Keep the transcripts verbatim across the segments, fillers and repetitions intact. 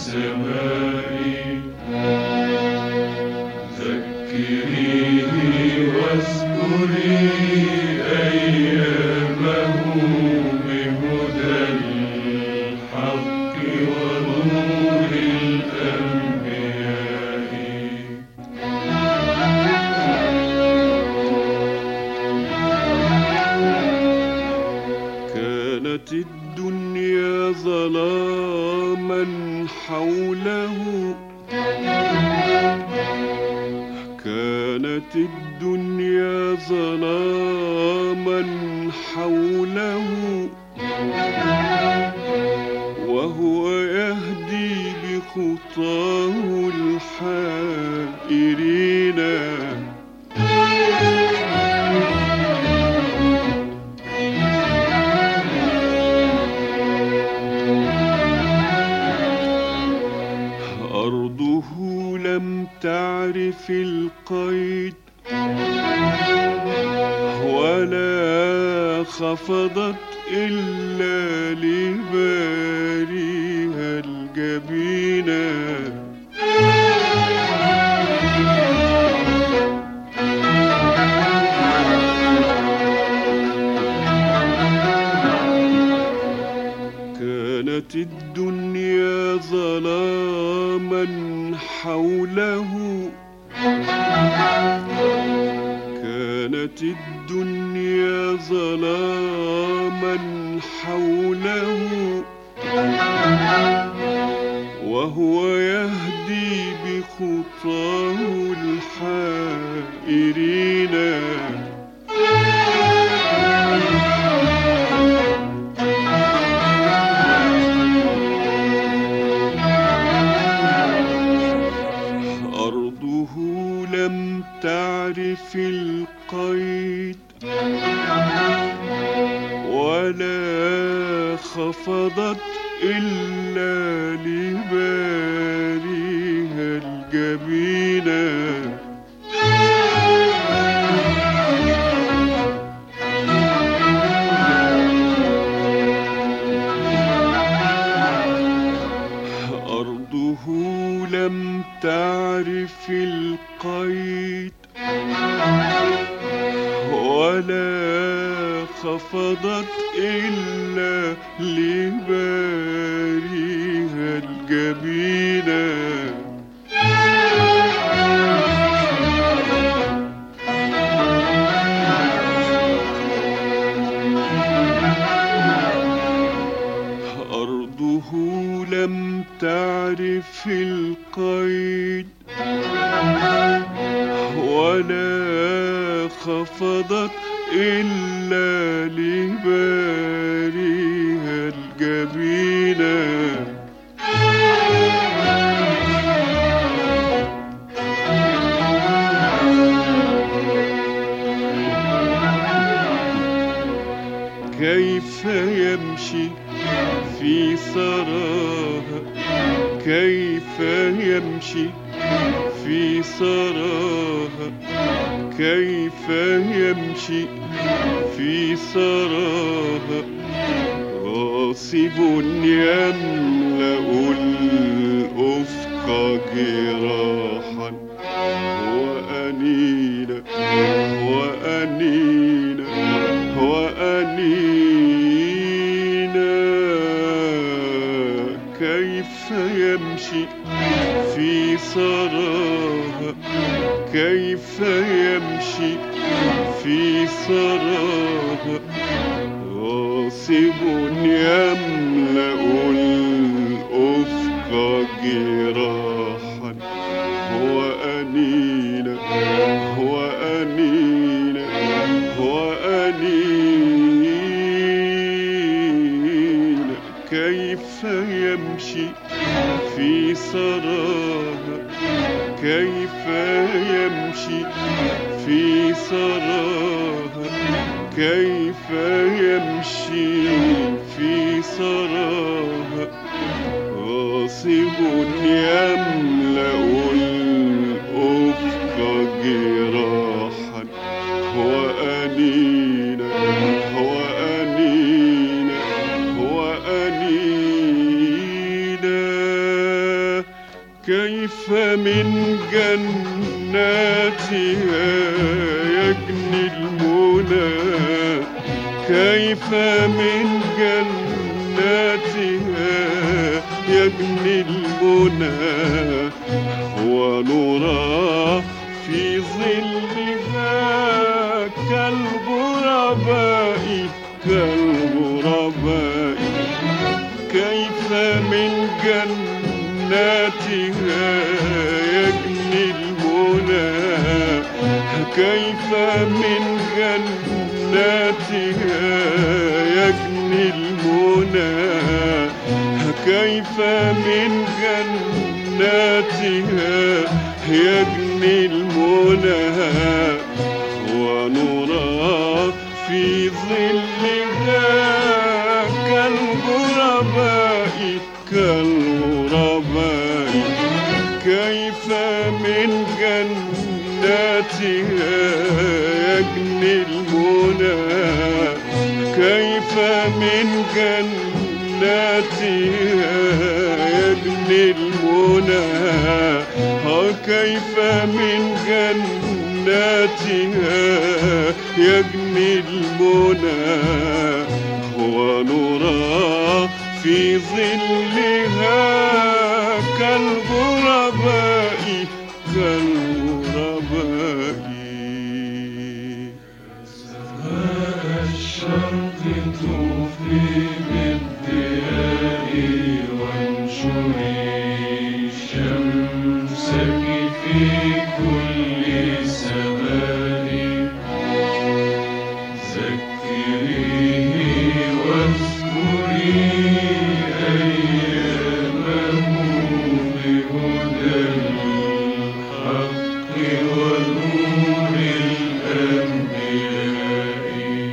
سمائي ذكريني واذكري أيامه بهدى الحق ونور الأنبياء. كانت الدنيا ظلاما حوله، كانت الدنيا ظلاما حوله، وهو يهدي بخطاه الحائرين. أرضه لم تعرف القيد ولا خفضت إلا لباريها الجبينة. كانت الدنيا ظلاما حوله، كانت الدنيا ظلاما حوله، وهو يهدي بخطاه الحائرين. أرضه لم تعرف القيد ولا خفضت إلا لباريها الجبينة. أرضه لم تعرف القيد ولا خفضت إلا لباريها الجبينة. أرضه لم تعرف القيد ولا خفضت إلا لباريها الجبينة. كيف يمشي في سراها، كيف يمشي في سراها، كيف يمشي في سراها، غاصب يملأ الأفق جراحا وأنينا وأنينا وأنينا. كيف يمشي في سراها، كيف يمشي في سراها، غاصب يملأ الأفق جراحا وأنينا وأنينا وأنينا. كيف يمشي في سراها، كيف يمشي في سراها، كيف يمشي في سراها، غاصب يملأ الأفق جراحا وأنينا وأنينا وأنينا. كيف من جناتها يجني المنى، كيف من جناتها يجني المنى، ونرى في ظلها كالغرباء كالغرباء. كيف من جناتها يجني المنى، كيف من جناتها يجني المنى، كيف من جناتها يجني المنى، ونرى في ظلها كالغرباء كالغرباء. كيف من جناتها يجني المنى، كيف من جناتها يجني المنى، كيف من جناتها يجني المنى، ونرى في ظلها كالغرباء كالغرباء. سماء الشرق طوفي بالضياء، وانشري شمسك في كل سماء، ذكريه واذكري أيامه بهدى الحق ونور الأنبياء.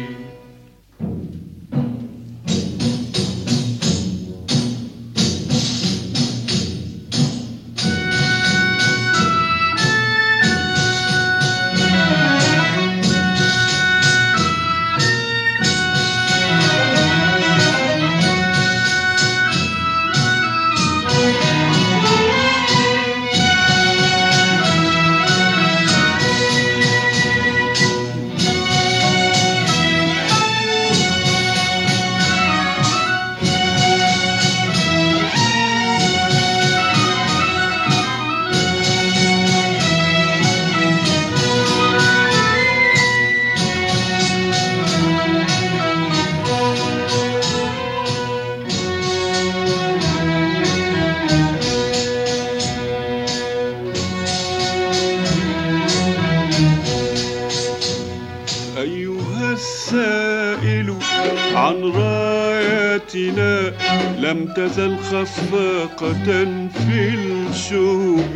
أيها السائل عن راياتنا، لم تزل خفاقة في الشوب،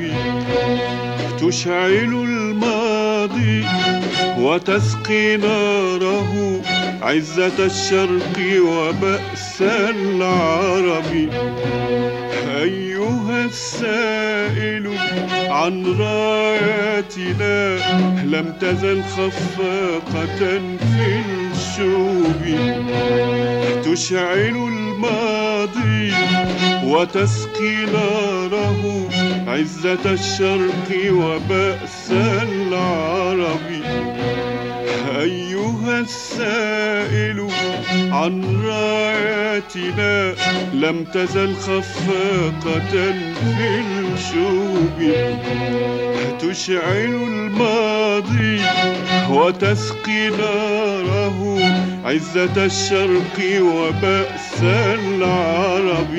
تشعل الماضي وتسقي ناره، عزة الشرق وبأس العرب. أيها السائل عن راياتنا، لم تزل خفاقة في الشوب، تشعل الماضي وتسقي ناره، عزة الشرق وبأس العرب. أيها السائل عن راياتنا، لم تزل خفاقة في الشوب، تشعل الماضي وتسقي ناره، عزة الشرق وبأس العرب.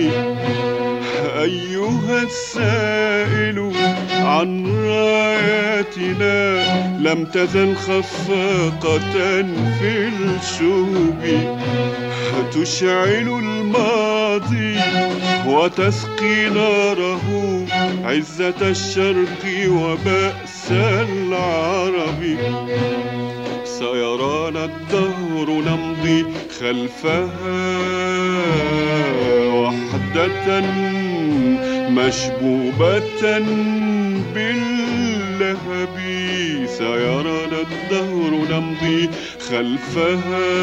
أيها السائل عن راياتنا، لم تزل خفاقة في الشوب، تشعل الماضي وتسقي ناره، عزة الشرق وبأس العرب. سيرانا الدهر نمضي خلفها وحدة مشبوبة باللهب، سيرانا الدهر نمضي خلفها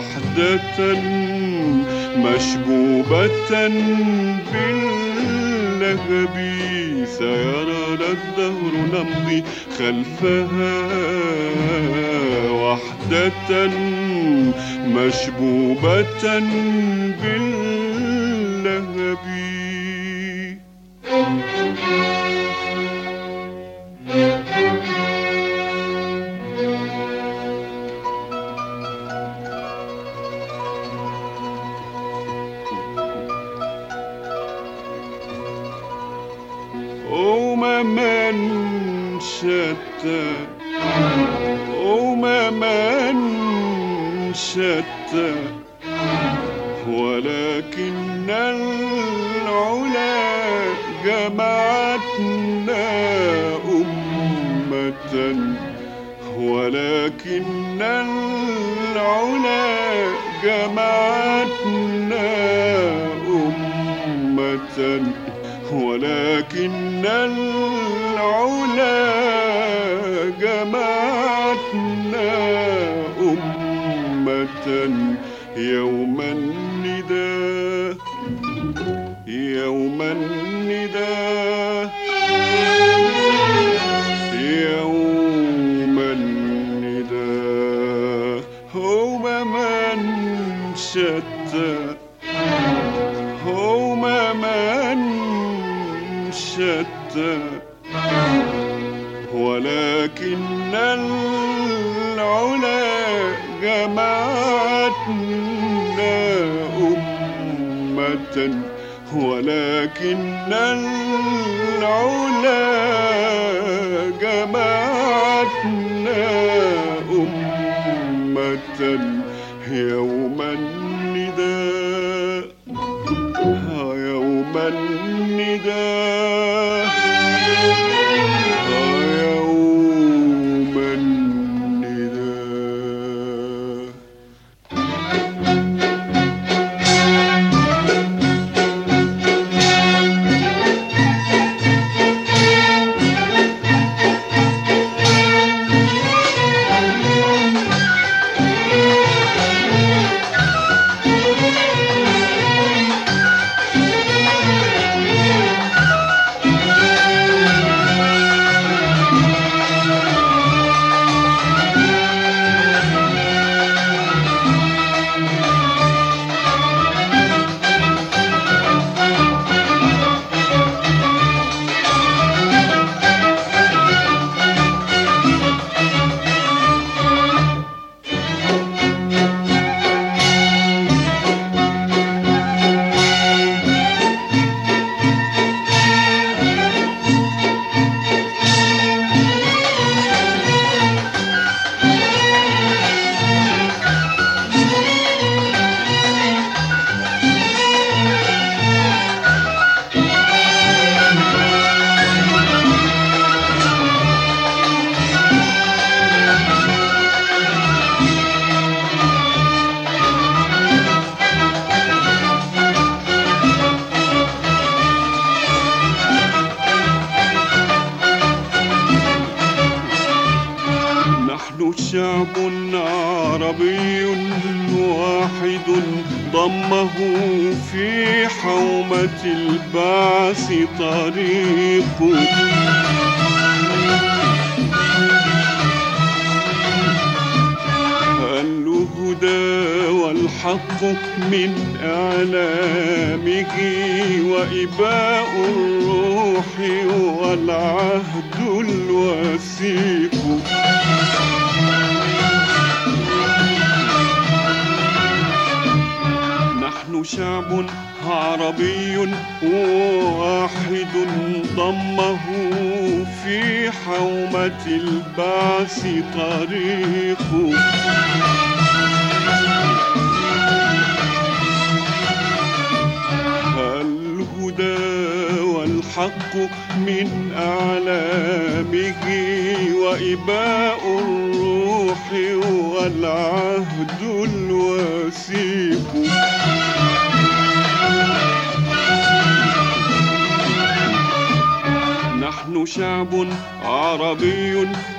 وحدة مشبوبة باللهب. باللهب سيرانا الدهر نمضي خلفها وحدة مشبوبة باللهب. أمما شتى أمما شتى ولكن العلا جمعتنا أمة ولكن العلا جمعتنا أمة ولكن العلا جمعتنا أمة يوم النداء يوم النداء يوم النداء أمما شتى أمما شتى ولكن العلا جمعتنا أمة ولكن العلا جمعتنا أمة يوم النداء يوم النداء يوم النداء. شعب عربي واحد ضمه في حومة البعث طريق الهدى والحق من إعلامه وإباء الروح والعهد الوثيق. نحن شعب عربي واحد ضمه في حومة البعث طريق الهدى والحق من أعلامه وإباء الروح والعهد الوثيق. نحن شعب عربي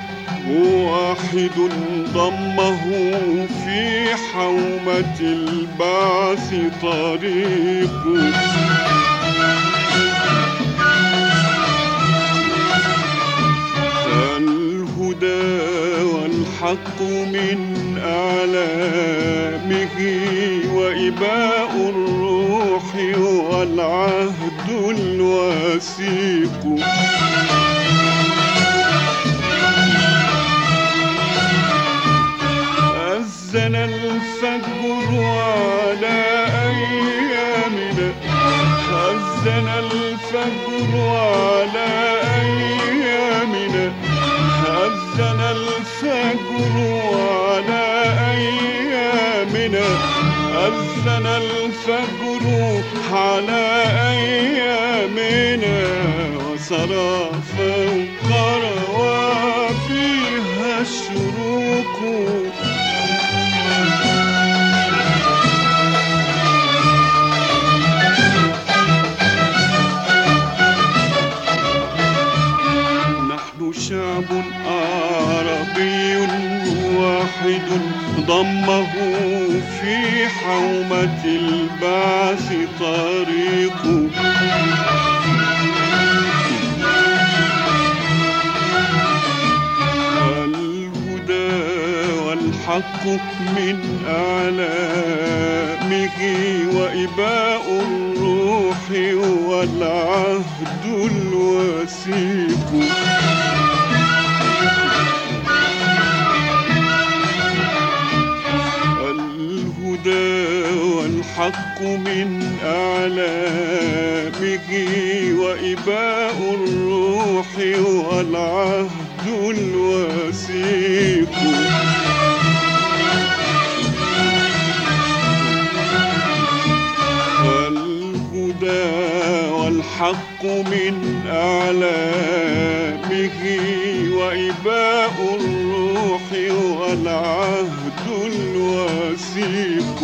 واحد ضمه في حومة البعث طريق والحق من أعلامه وإباء الروح والعهد الوثيق. أذن الفجر على أيامنا، أذن الفجر على أيامنا، أذن الفجر على أيامنا، أذن الفجر على أيامنا، وسرى فوق روافيها الشروق. شعب عربي واحد ضمه في حومة البعث طريق. الهدى والحق من أعلامه وإباء الروح والعهد الوثيق. والحق من أعلامه وإباء الروح والعهد الوثيق. الهدى والحق من أعلامه وإباء الروح والعهد الوثيق.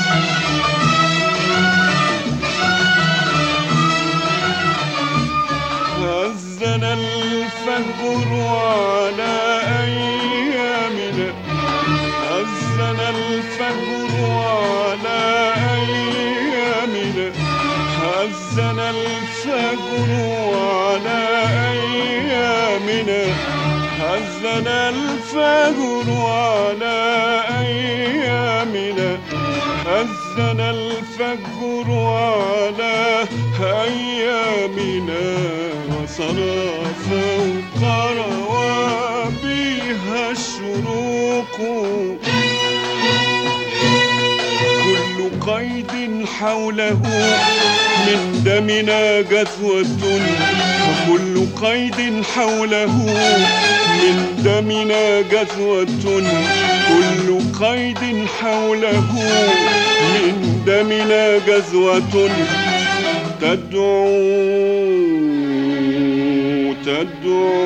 أذن الفجر على أيامنا، أذن الفجر على أيامنا، أذن الفجر على أيامنا، أذن الفجر على أيامنا، أذن الفجر على أيامنا، وسرى فوق روابيها الشروق. كل قيد حوله من دمنا جذوة، وكل قيد حوله من دمنا جذوة، كل قيد حوله من دمنا جذوة، تدعو تدعو